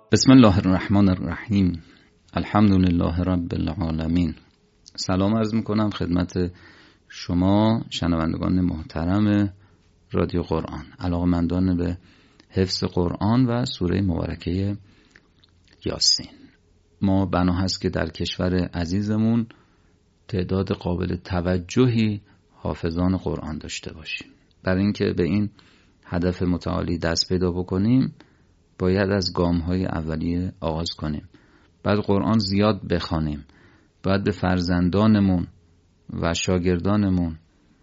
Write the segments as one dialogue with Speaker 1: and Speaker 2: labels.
Speaker 1: بسم الله الرحمن الرحیم. الحمد لله رب العالمین. سلام عرض میکنم خدمت شما شنوندگان محترم رادیو قرآن، علاقه‌مندان به حفظ قرآن و سوره مبارکه یاسین. ما بنا هست که در کشور عزیزمون تعداد قابل توجهی حافظان قرآن داشته باشیم. برای اینکه به این هدف متعالی دست پیدا بکنیم باید از گام‌های اولیه آغاز کنیم. بعد قرآن زیاد بخوانیم. باید به فرزندانمون و شاگردانمون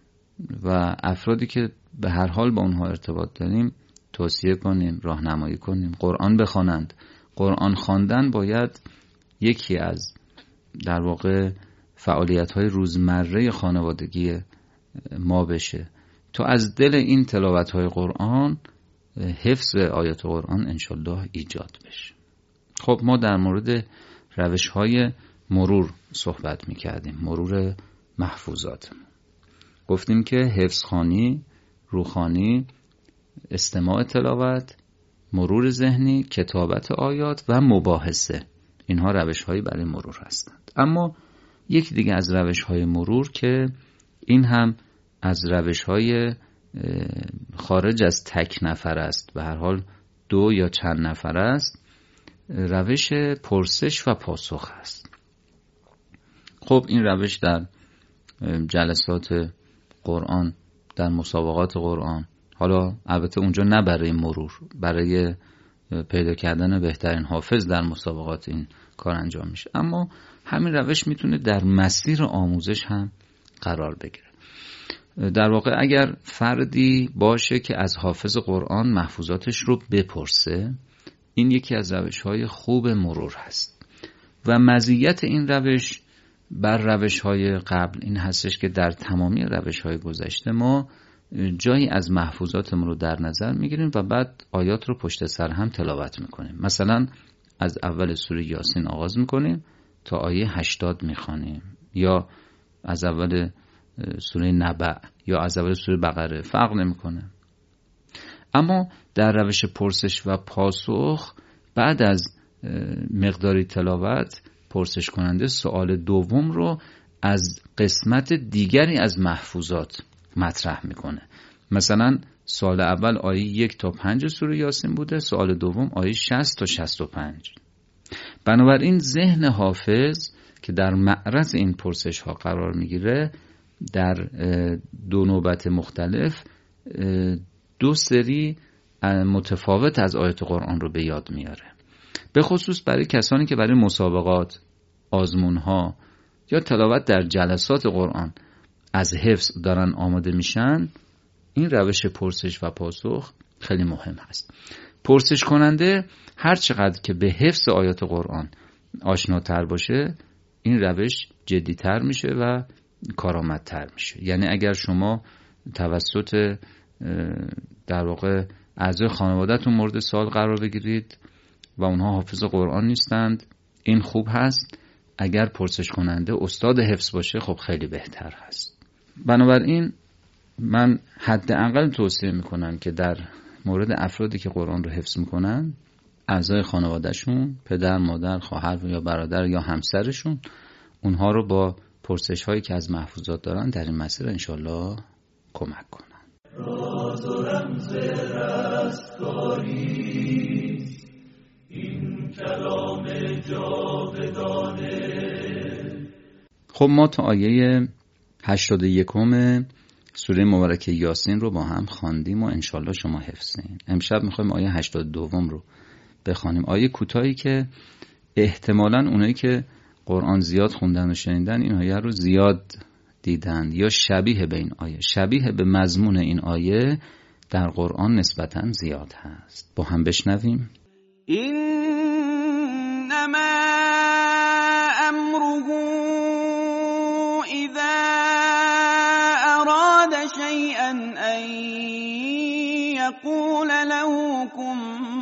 Speaker 1: و افرادی که به هر حال با اونها ارتباط داریم توصیه کنیم، راهنمایی کنیم، قرآن بخوانند. قرآن خواندن باید یکی از در واقع فعالیت‌های روزمره خانوادگی ما بشه تا از دل این تلاوت‌های قرآن حفظ آیات قرآن انشالله ایجاد بشه. خب ما در مورد روش‌های مرور صحبت می‌کردیم، مرور محفوظات. گفتیم که حفظخوانی، روخوانی، استماع تلاوت، مرور ذهنی، کتابت آیات و مباحثه، اینها روش‌هایی برای مرور هستند. اما یک دیگه از روش‌های مرور که این هم از روش‌های خارج از تک نفر است، به هر حال دو یا چند نفر است، روش پرسش و پاسخ است. خب این روش در جلسات قرآن، در مسابقات قرآن، حالا البته اونجا نه برای مرور، برای پیدا کردن بهترین حافظ در مسابقات این کار انجام میشه، اما همین روش میتونه در مسیر آموزش هم قرار بگیره. در واقع اگر فردی باشه که از حافظ قرآن محفوظاتش رو بپرسه، این یکی از روش‌های خوب مرور هست و مزیت این روش بر روش‌های قبل این هستش که در تمامی روش‌های گذشته ما جایی از محفوظاتمون رو در نظر میگیریم و بعد آیات رو پشت سر هم تلاوت میکنیم. مثلا از اول سوره یاسین آغاز میکنیم تا آیه 80 میخوانیم، یا از اول سوره نبأ یا از اول سوره بقره، فرق نمیکنه. اما در روش پرسش و پاسخ بعد از مقداری تلاوت پرسش کننده سوال دوم رو از قسمت دیگری از محفوظات مطرح میکنه. مثلا سوال اول آیه 1 تا 5 سوره یاسین بوده، سوال دوم آیه 60 تا 65. بنابراین ذهن حافظ که در معرض این پرسش ها قرار میگیره در دو نوبت مختلف دو سری متفاوت از آیات قرآن رو به یاد میاره. به خصوص برای کسانی که برای مسابقات، آزمونها یا تلاوت در جلسات قرآن از حفظ دارن آماده میشن، این روش پرسش و پاسخ خیلی مهم هست. پرسش کننده هر چقدر که به حفظ آیات قرآن آشناتر باشه، این روش جدی‌تر میشه و کارآمدتر میشه. یعنی اگر شما توسط در واقع اعضای خانواده‌تون مورد سوال قرار بگیرید و اونها حافظ قرآن نیستند، این خوب هست. اگر پرسش کننده استاد حفظ باشه خب خیلی بهتر هست. بنابراین من حداقل توصیه میکنم که در مورد افرادی که قرآن رو حفظ میکنن، اعضای خانوادهشون، پدر، مادر، خواهر یا برادر یا همسرشون، اونها رو با پرسش هایی که از محفوظات دارن در این مسیر انشالله کمک کنن. راز و رمز رستگاریست این کلام جاودانه. خب ما تا آیه 81 سوره مبارکه یاسین رو با هم خواندیم و انشالله شما حفظین. امشب میخوایم آیه 82 رو بخوانیم. آیه کوتاهی که احتمالاً اونایی که قرآن زیاد خوندن و شنیدن این آیه رو زیاد دیدن یا شبیه به این آیه، شبیه به مضمون این آیه در قرآن نسبتاً زیاد هست. با هم بشنویم.
Speaker 2: انما امره اذا اراد شیئا ان یقول له کن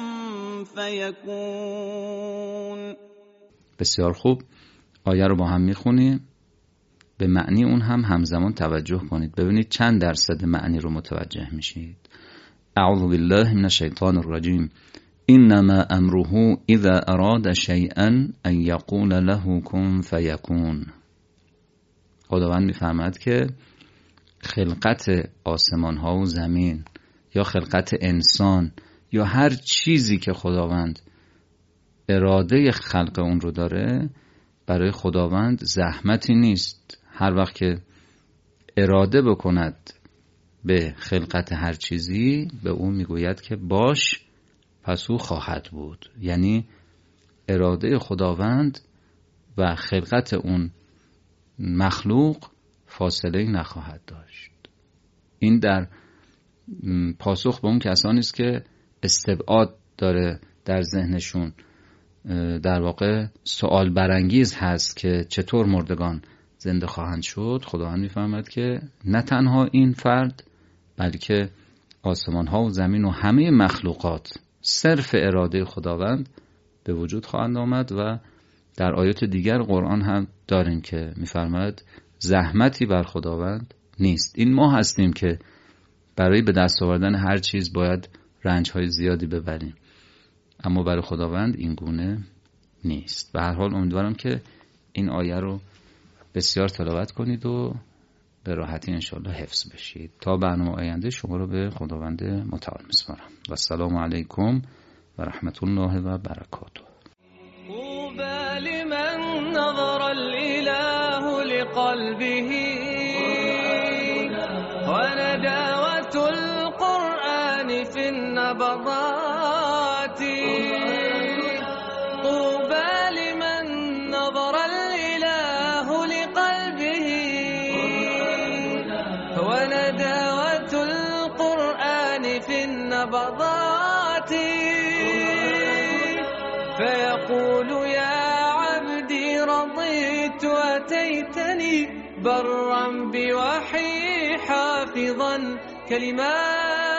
Speaker 2: فیکون.
Speaker 1: بسیار خوب. آیه رو با هم میخونیم، به معنی اون هم همزمان توجه کنید، ببینید چند درصد معنی رو متوجه میشید. اعوذ بالله من الشیطان الرجیم. انما امره اذا اراد شیئا ان یقول له کن فیکون. خداوند میفهمد که خلقت آسمان ها و زمین یا خلقت انسان یا هر چیزی که خداوند اراده خلق اون رو داره، برای خداوند زحمتی نیست. هر وقت که اراده بکند به خلقت هر چیزی، به اون میگوید که باش، پس او خواهد بود. یعنی اراده خداوند و خلقت اون مخلوق فاصله نخواهد داشت. این در پاسخ به اون کسانی است که استبعاد داره در ذهنشون، در واقع سوال برانگیز هست که چطور مردگان زنده خواهند شد. خداوند میفهمد که نه تنها این فرد، بلکه آسمان ها و زمین و همه مخلوقات صرف اراده خداوند به وجود خواهند آمد. و در آیات دیگر قرآن هم داریم که میفرماید زحمتی بر خداوند نیست. این ما هستیم که برای به دست آوردن هر چیز باید رنج‌های زیادی ببریم، اما برای خداوند این گونه نیست. به هر حال امیدوارم که این آیه رو بسیار تلاوت کنید و به راحتی انشاءالله حفظ بشید. تا برنامه آینده شما رو به خداوند متعال میسپارم و السلام علیکم و رحمت الله و برکاته.
Speaker 3: طوبى لمن نظر الإله لقلبه ونداوة القرآن في النبضات. طوبى لمن نظر الإله لقلبه ونداوة القرآن في النبضات. فيقول يا عبدي رضيت أتيتني برا بوحي حافظا كلمات